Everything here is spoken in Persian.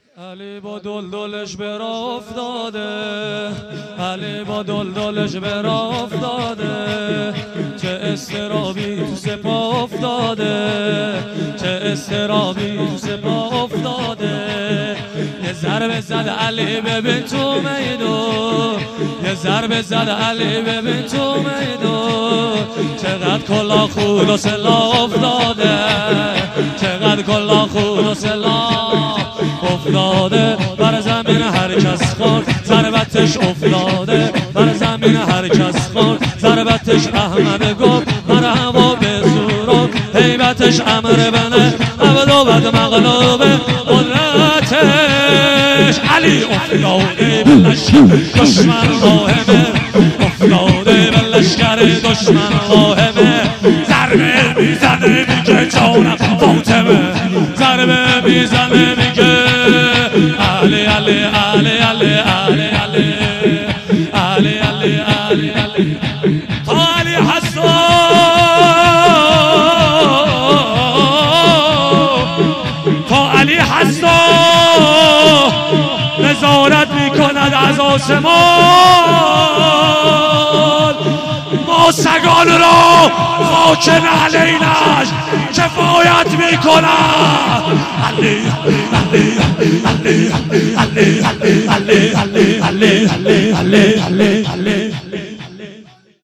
علی با دلدلش به راه افتاده، علی با دلدلش به راه افتاده، چه استرابی تو سپاه افتاده، چه استرابی تو سپاه افتاده. یه ضربه زد علی ببین تو میدون، یه ضربه زد علی ببین تو میدون، چقدر کلا خود و سلاح افتاده، چقدر کلا خود و سلاح افتاده. بر زمین هر کس خورد ضربتش افتاده، بر زمین هر کس خورد ضربتش. احمد گفت مرحبا به زورو، هیبتش امر بنه عبد و بد مغلوبه قدرتش. علی افتاده به لشکر دشمن واهمه، افتاده به لشکر دشمن واهمه. ضربه میزنه میگه جانم فاطمه، ضربه میزنه میگه علی علی علی علی علی علی علی علی علی علی. تا علی هستو تا علی هستو نظارت میکند از آسمان، ما سگان را خاک نعلینش کفایت میکند. علی علی علی علی علی علی علی علی علی علی علی علی